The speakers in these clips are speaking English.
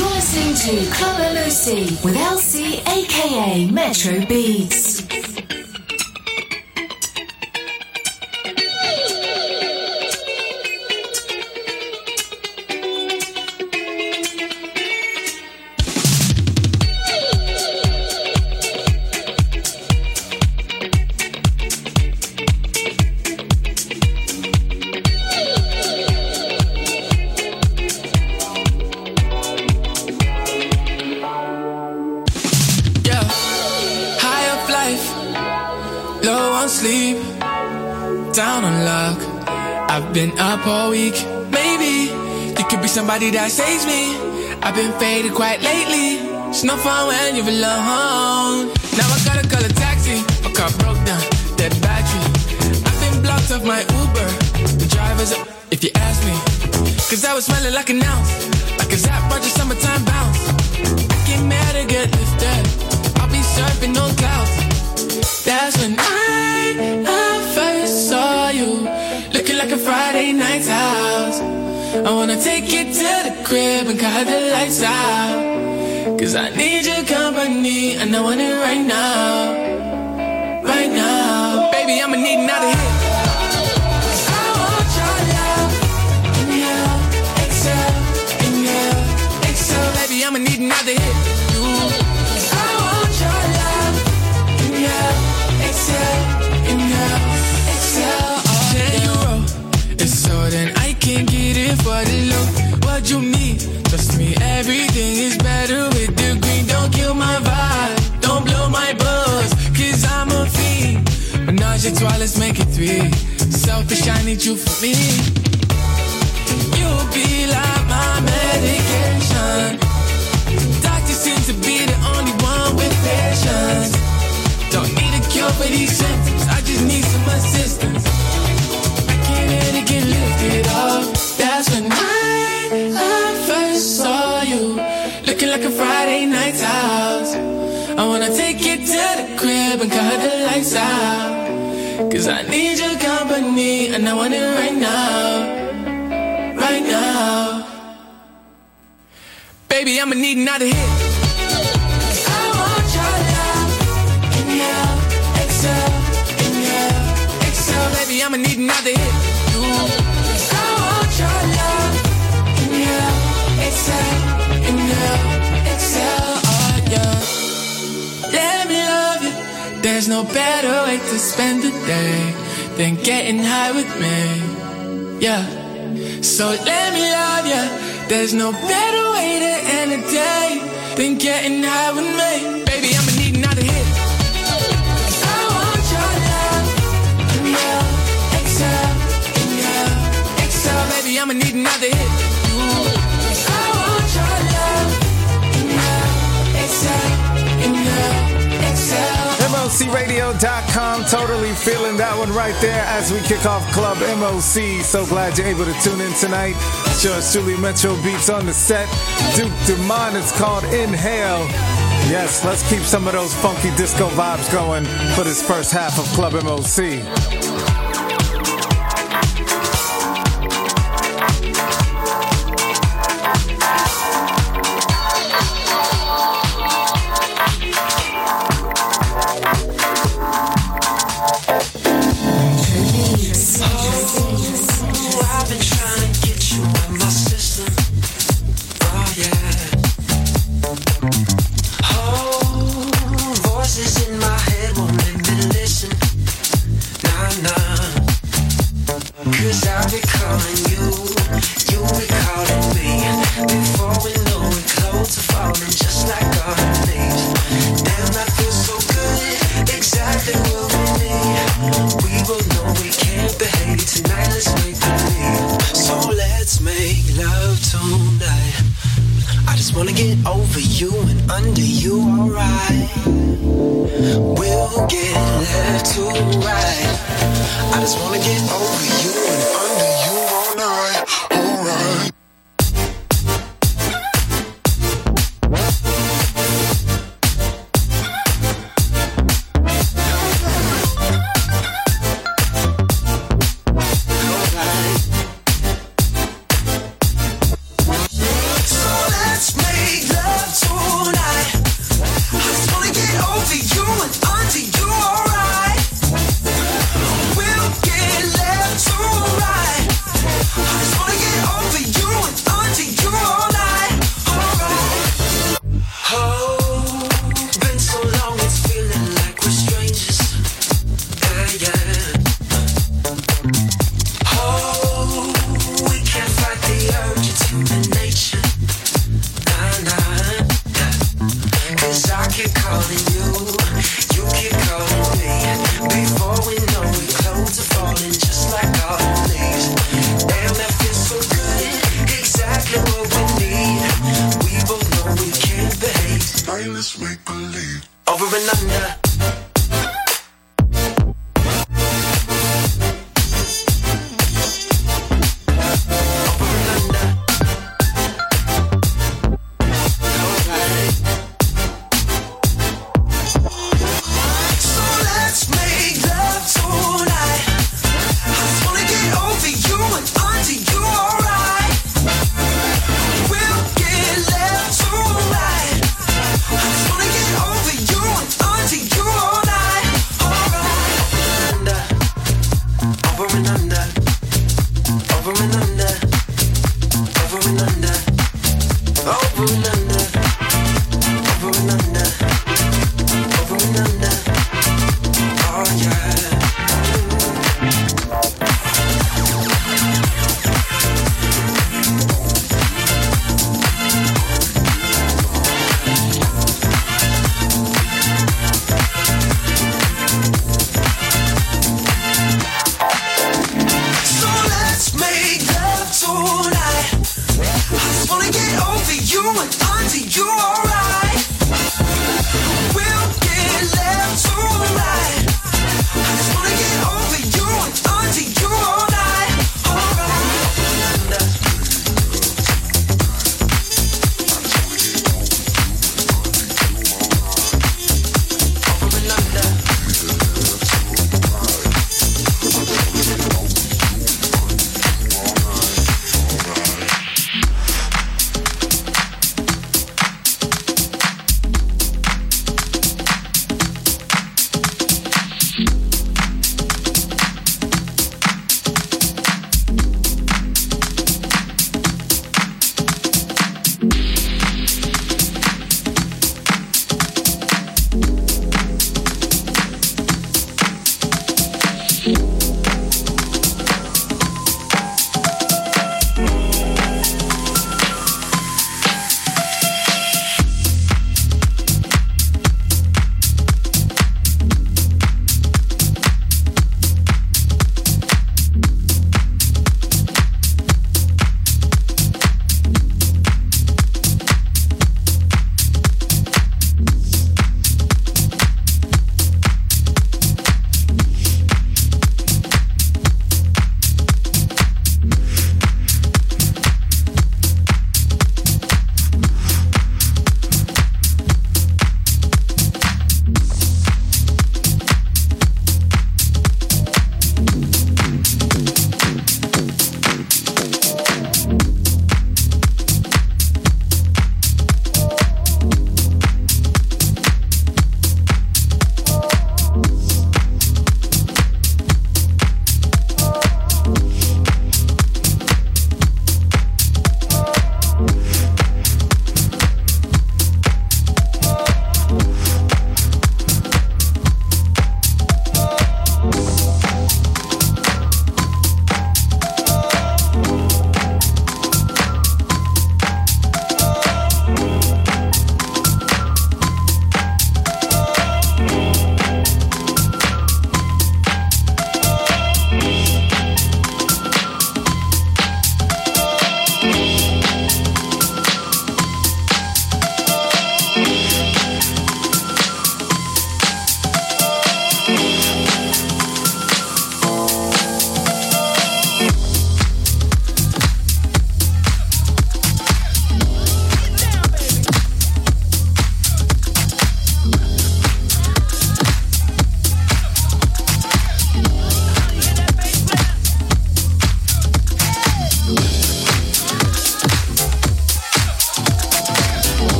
You're listening to Club MOC with LC, aka Metro Beats. Sleep, down on luck. I've been up all week. Maybe you could be somebody that saves me. I've been faded quite lately. It's no fun when you're alone. Now I gotta call a taxi. My car broke down, dead battery. I've been blocked off my Uber. The driver's up, if you ask me. Cause I was smelling like an ounce, like a Zap Roger summertime bounce. I get mad or get lifted. I'll be surfing on clouds. That's when I first saw you, looking like a Friday night's house. I wanna take you to the crib and cut the lights out. Cause I need your company and I want it right now. Right now. Baby, I'ma need another hit. I want your love. Inhale, exhale, inhale, exhale. Baby, I'ma need another hit. I want your love. Inhale, exhale, inhale, exhale. Oh, 10 euro. It's so then I can get it for the low. What you need? Trust me, everything is better with the green. Don't kill my vibe, don't blow my buzz, cause I'm a fiend. Menage a trois, let's make it 3. Selfish, I need you for me. You'll be like my medication. Doctor seems to be the only one with patience. Don't need a cure for these symptoms, I just need some assistance. I can't let it get lifted off. That's when I first saw you, looking like a Friday night's house. I wanna take you to the crib and cut the lights out. Cause I need your company and I want it right now. Right now. Baby, I'ma need another hit. Baby, I'ma need another hit. I want your love. Inhale, exhale, inhale, exhale. Oh yeah. Let me love you. There's no better way to spend the day than getting high with me. Yeah. So let me love you. There's no better way to end a day than getting high with me. Baby, I'ma need another hit. Baby, I'ma need another hit. I want your love. Inhale, exhale, inhale, exhale. MOCRadio.com, totally feeling that one right there as we kick off Club MOC. So glad you're able to tune in tonight. It's yours truly, Metro Beats on the set. Duke Dumont, it's called Inhale. Yes, let's keep some of those funky disco vibes going for this first half of Club MOC. Let's make over and under.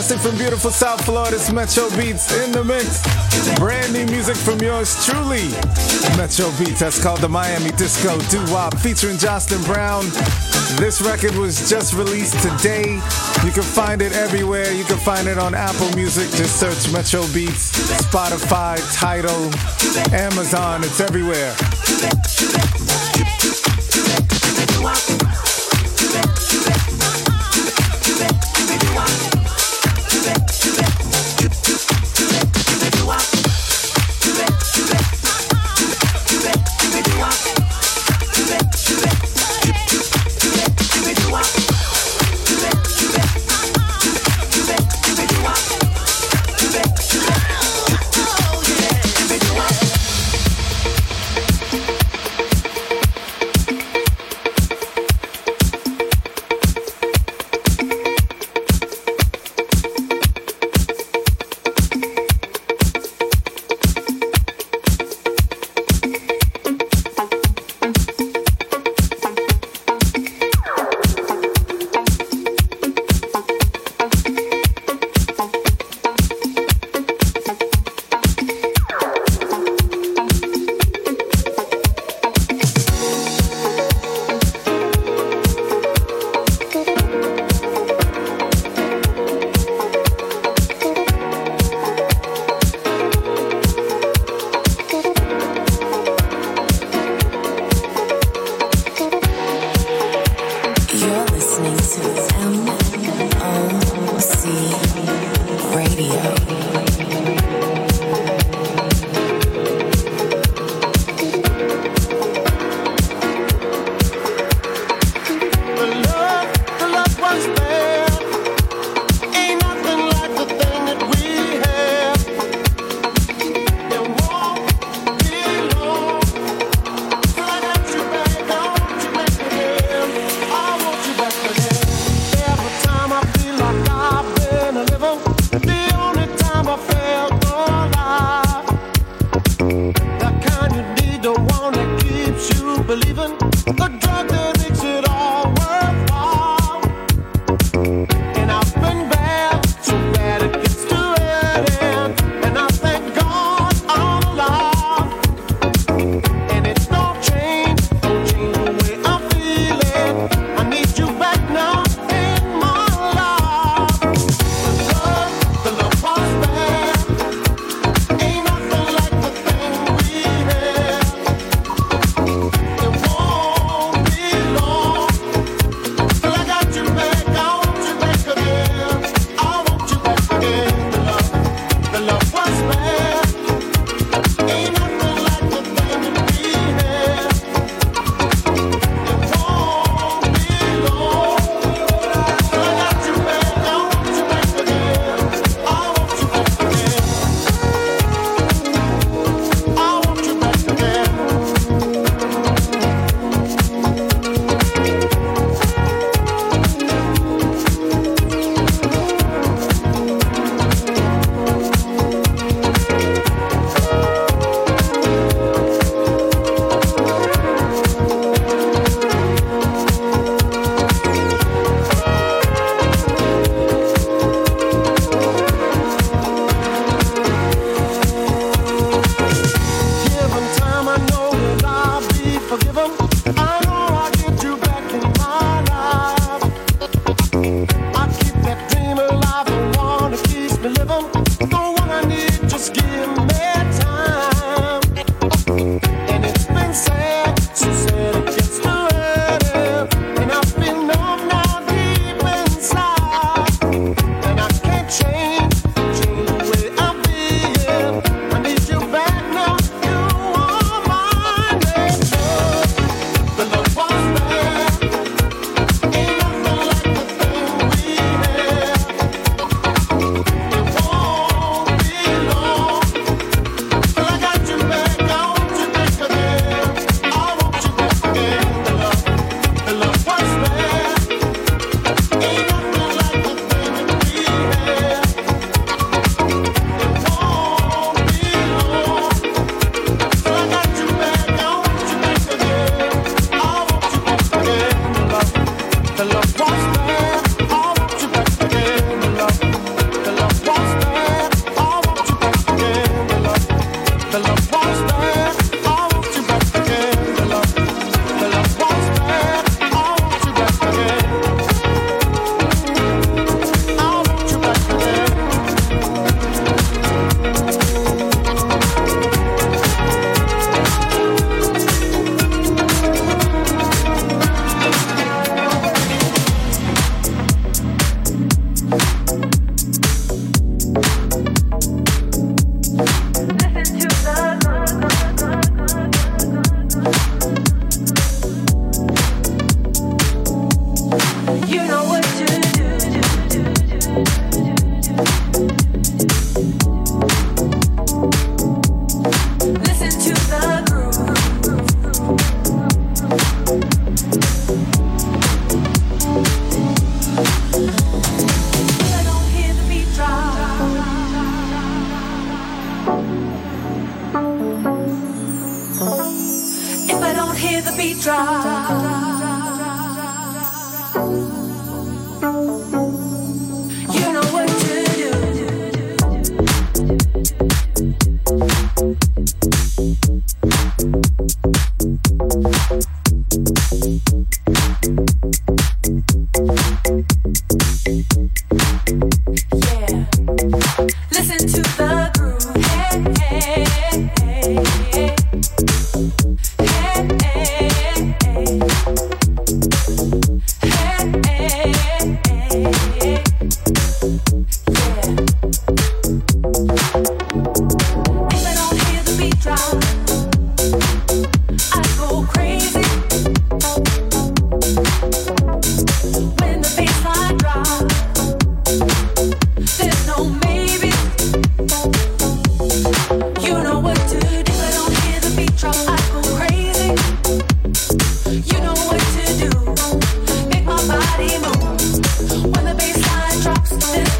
Fantastic from beautiful South Florida's Metro Beats in the mix. Brand new music from yours truly, Metro Beats. That's called the Miami Disco Doo-Wop featuring Jocelyn Brown. This record was just released today. You can find it everywhere. You can find it on Apple Music. Just search Metro Beats, Spotify, Tidal, Amazon. It's everywhere.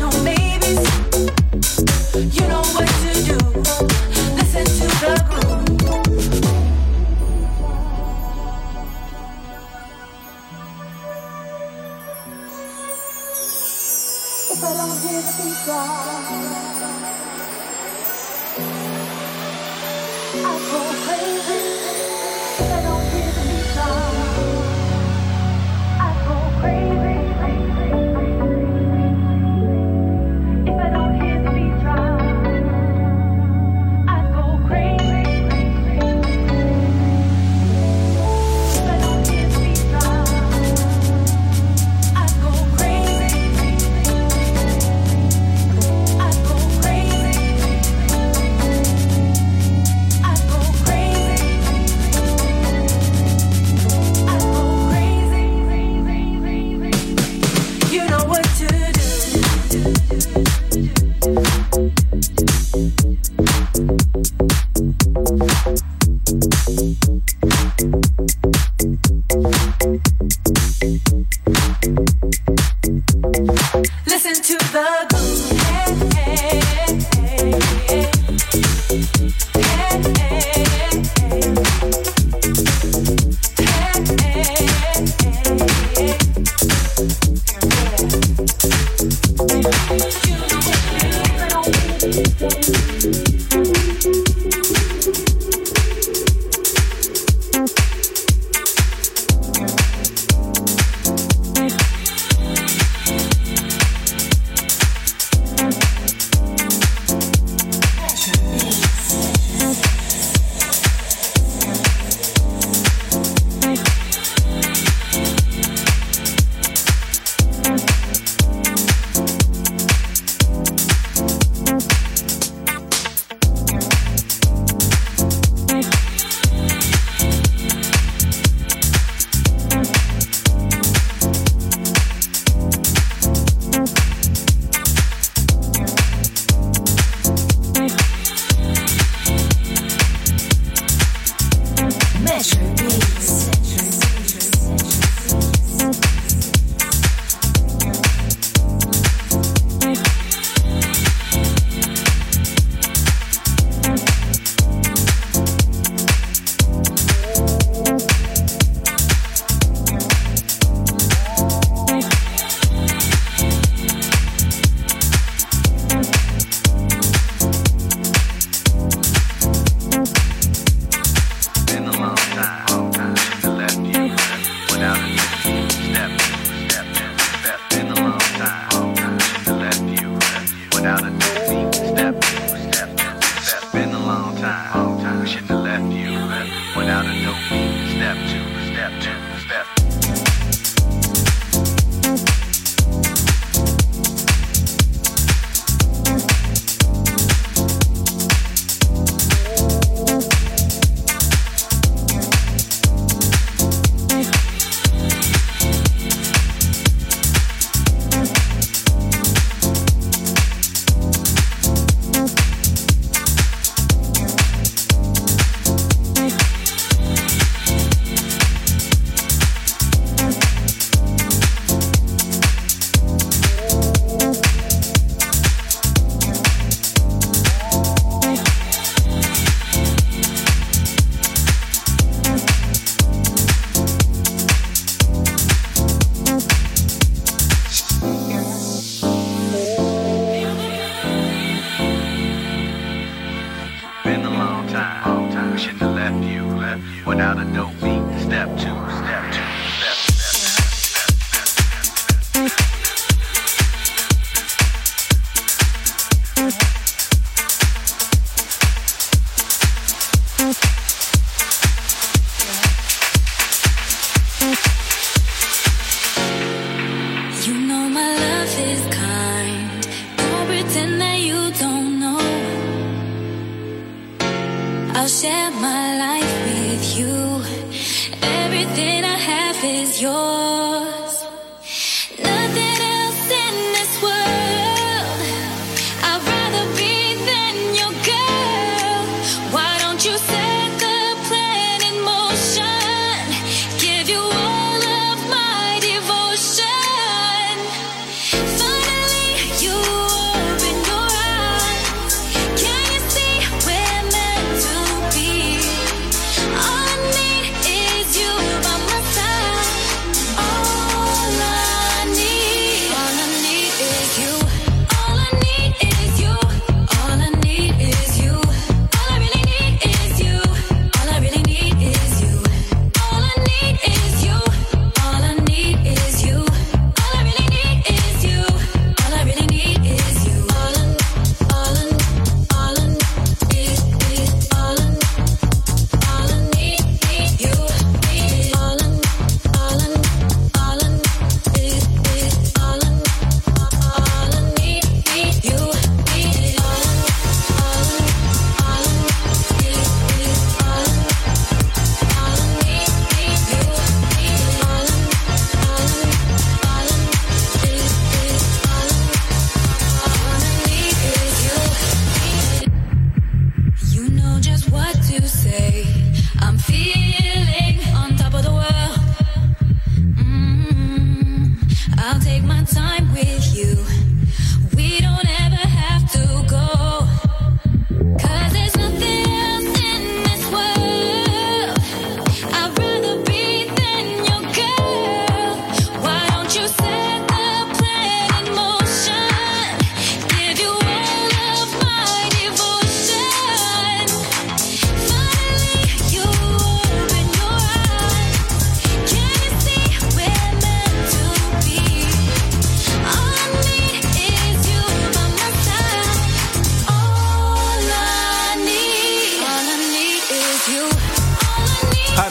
You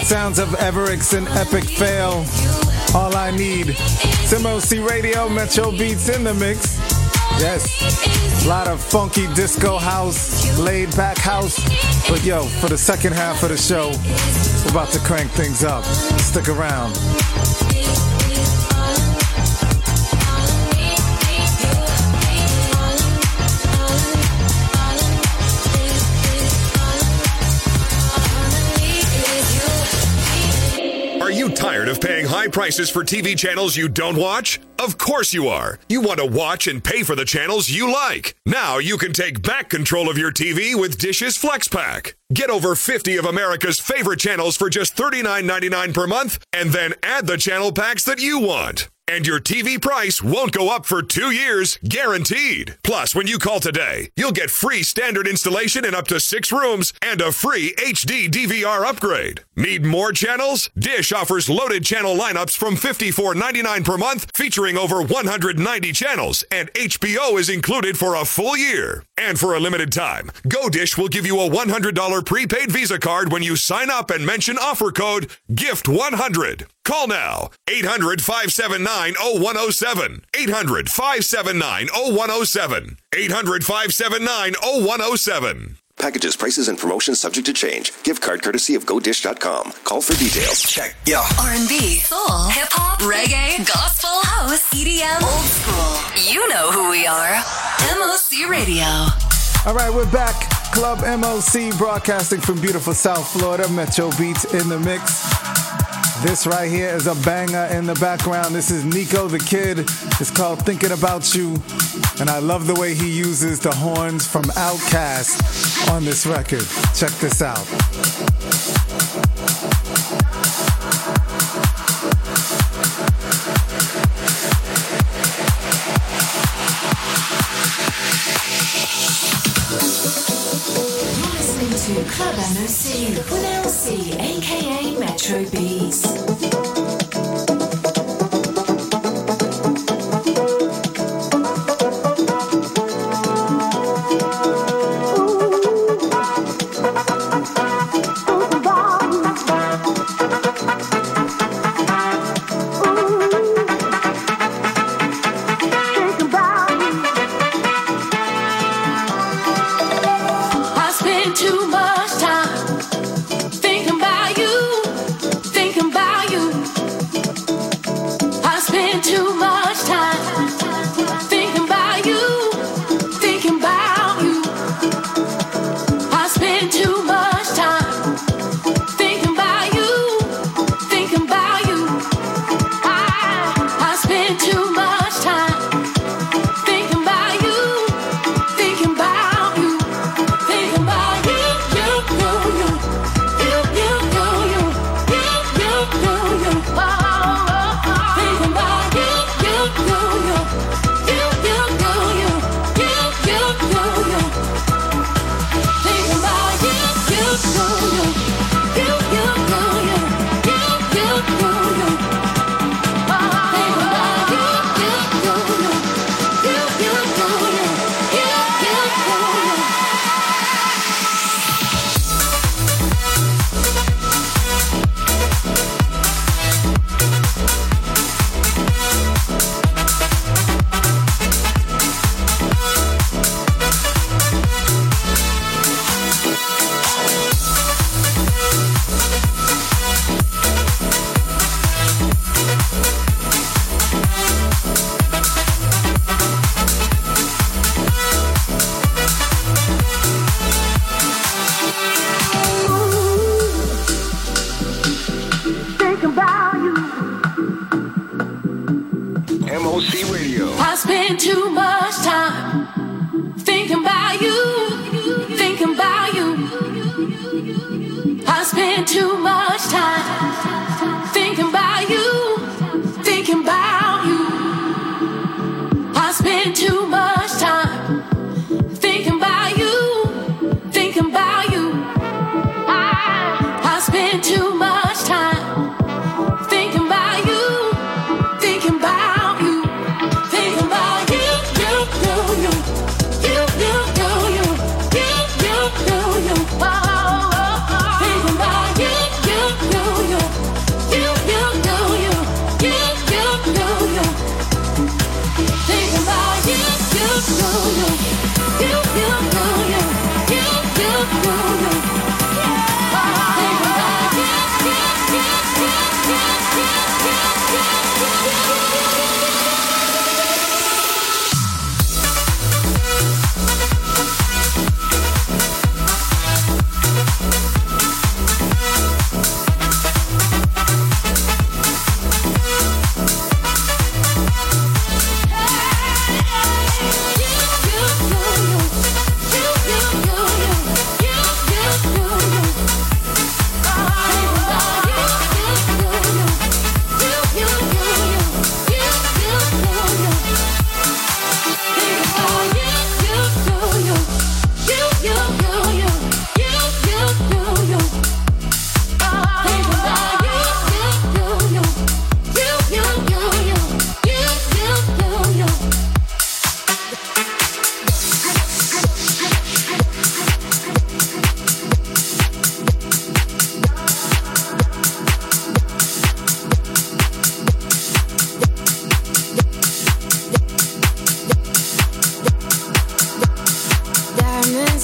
sounds of Everix and Epic Fail. All I Need. It's MOC Radio, Metro Beats in the mix. Yes, a lot of funky disco house, laid back house. But yo, for the second half of the show, we're about to crank things up. Stick around. Are you tired of paying high prices for TV channels you don't watch? Of course you are. You want to watch and pay for the channels you like. Now you can take back control of your TV with Dish's Flex Pack. Get over 50 of America's favorite channels for just $39.99 per month, and then add the channel packs that you want. And your TV price won't go up for 2 years, guaranteed. Plus, when you call today, you'll get free standard installation in up to 6 rooms and a free HD DVR upgrade. Need more channels? Dish offers loaded channel lineups from $54.99 per month, featuring over 190 channels, and HBO is included for a full year. And for a limited time, GoDish will give you a $100 prepaid Visa card when you sign up and mention offer code GIFT100. Call now, 800-579-0107, 800-579-0107, 800-579-0107. Packages, prices, and promotions subject to change. Gift card courtesy of GoDish.com. Call for details. Check. Yeah. R&B, soul, hip-hop, reggae, gospel, house, EDM, old school. You know who we are. MOC Radio. All right, we're back. Club MOC broadcasting from beautiful South Florida. Metro Beats in the mix. This right here is a banger in the background. This is Nico the Kid. It's called Thinking About You. And I love the way he uses the horns from Outkast on this record. Check this out. You're listening to Club MOC with LC, aka Metro Beats. Too much time thinking about you,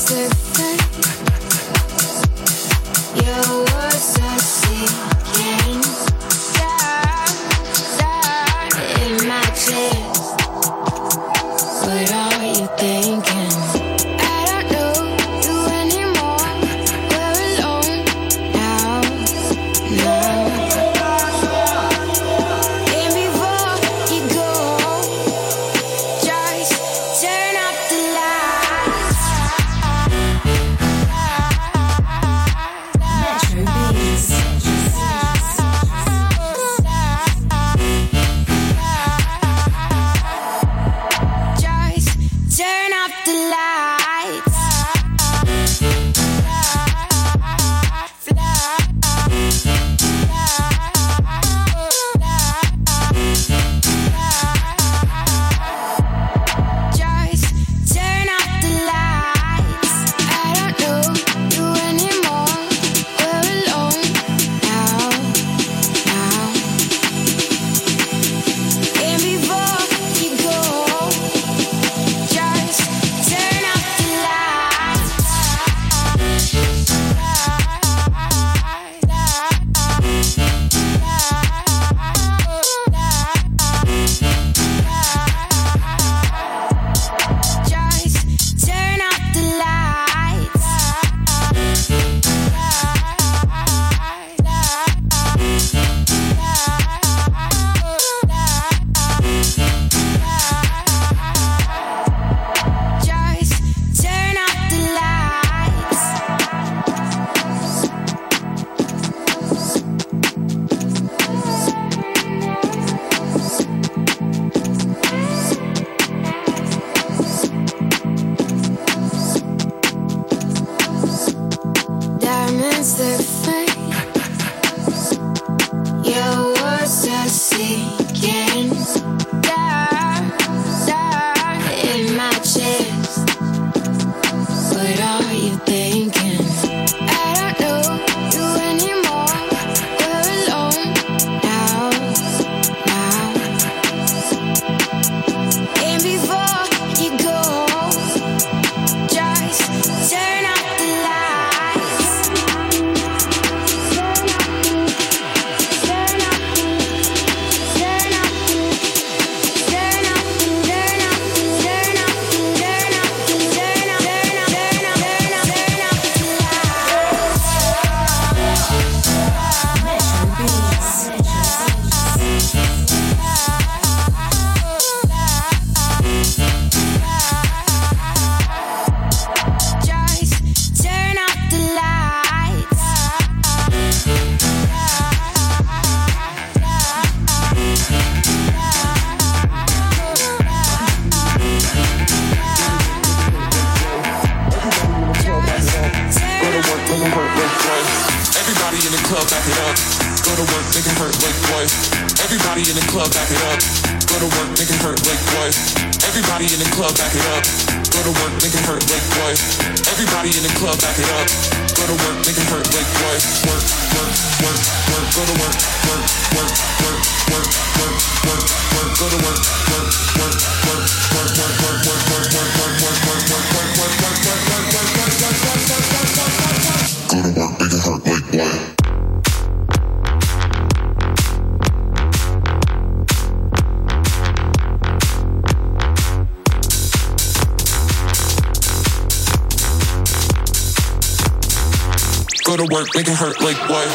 Go to work, make it hurt like what?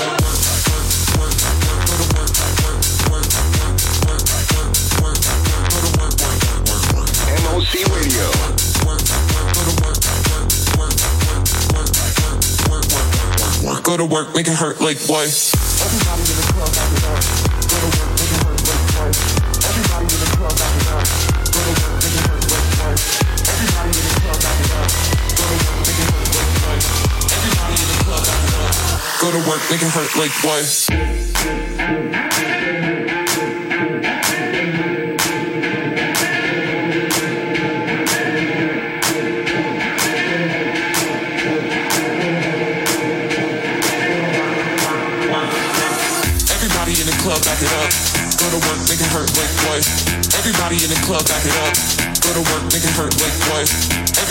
MOC Radio. Go to work, make it hurt like what? Everybody in the club, back it up. Go to work, make it hurt like what? Everybody in the club, back it up. Go to work, make it hurt like what? Everybody in the club, back it up. Go to work, make it hurt like what? Everybody in the club, back it up. Go to work, make it hurt like what? Club, back it up. Go to work, make it hurt like what? Everybody in the club, back it up. Go to work, make it hurt like what?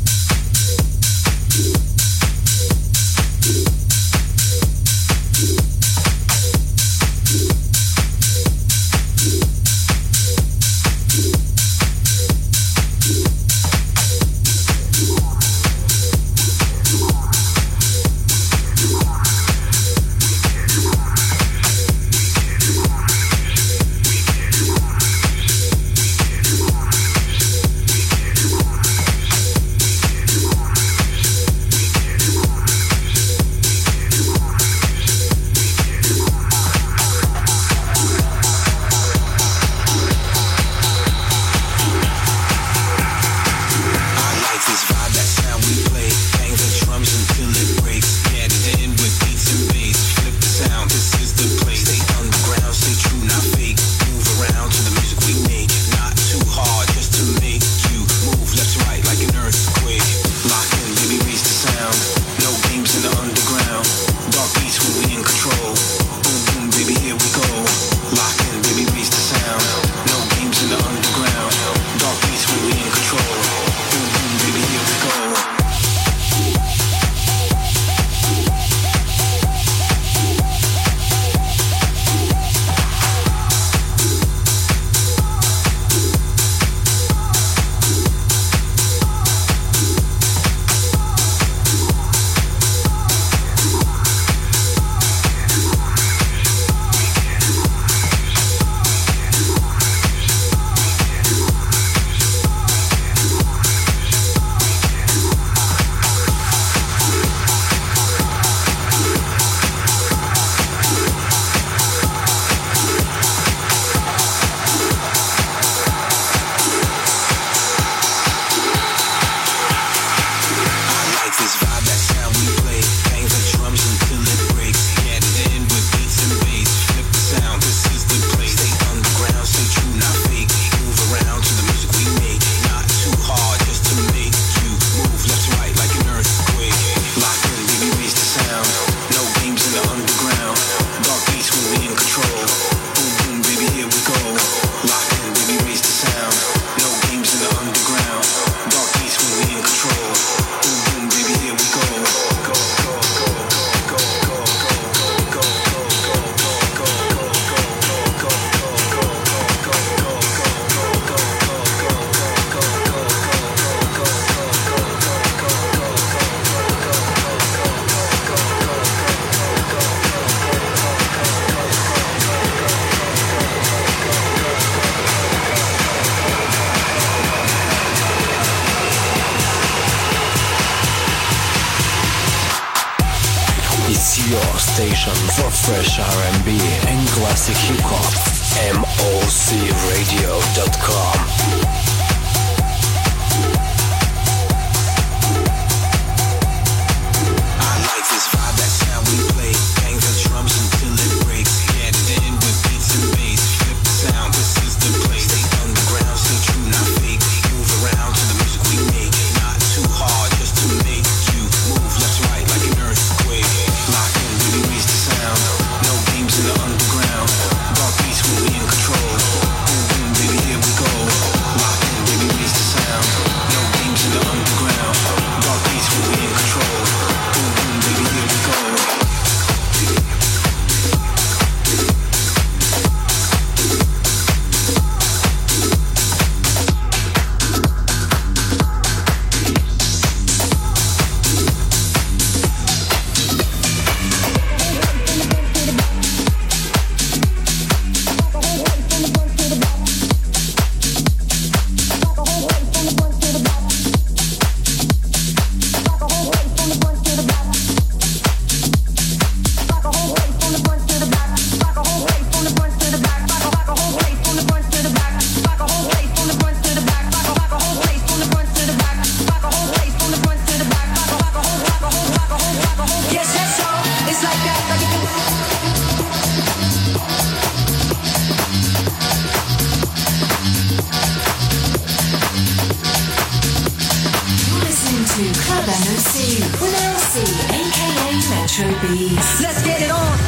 your station for fresh R&B and classic hip-hop. MOCRadio.com. Let's get it on.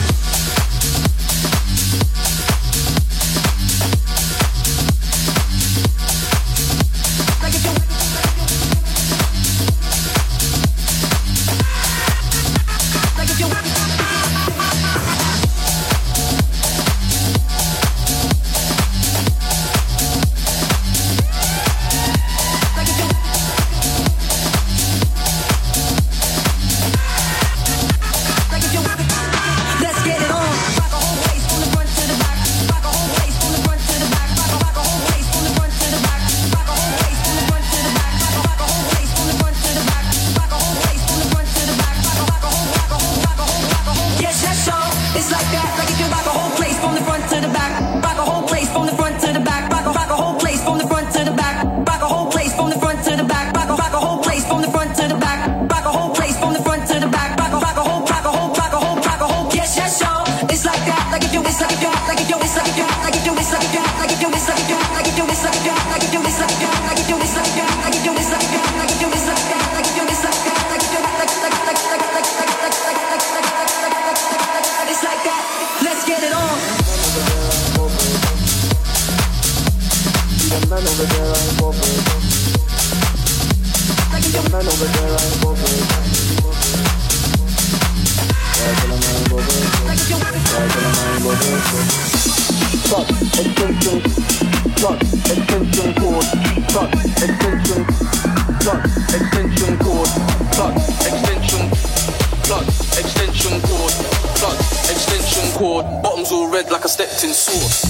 Bottoms all red like I stepped in sauce.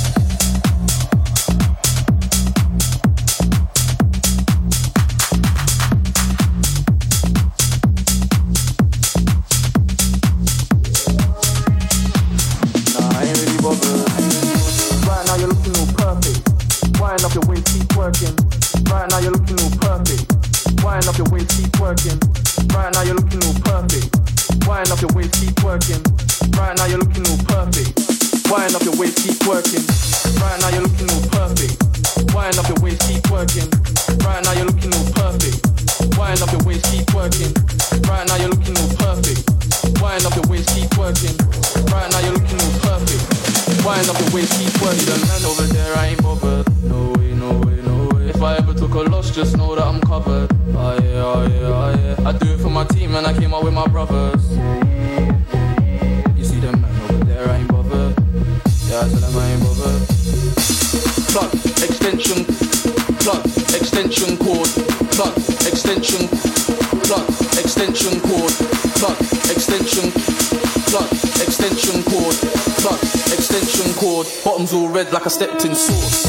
Bottoms all red like I stepped in sauce.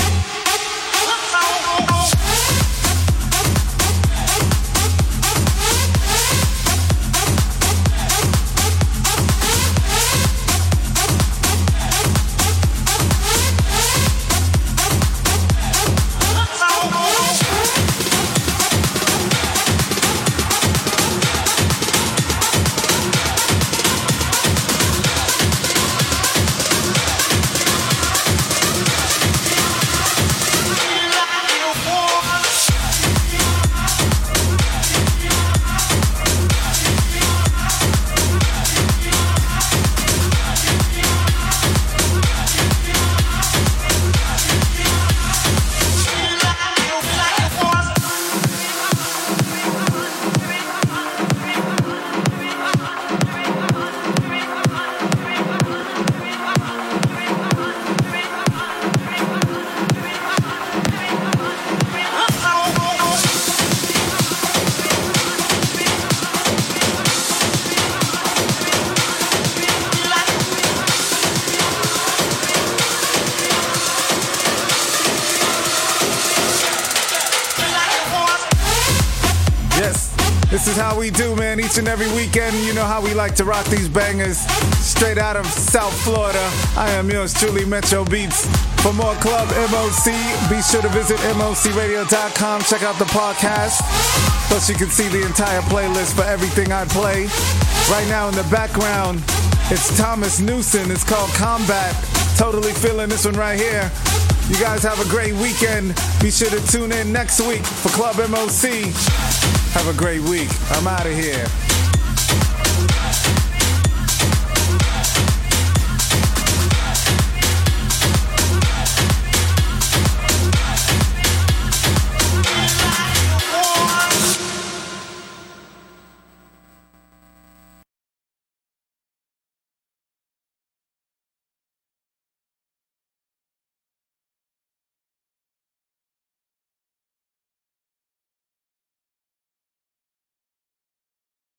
This is how we do, man. Each and every weekend, you know how we like to rock these bangers. Straight out of South Florida. I am yours truly, Metro Beats. For more Club MOC, be sure to visit mocradio.com. Check out the podcast. Plus, you can see the entire playlist for everything I play. Right now in the background, it's Thomas Newson. It's called Combat. Totally feeling this one right here. You guys have a great weekend. Be sure to tune in next week for Club MOC. Have a great week. I'm out of here.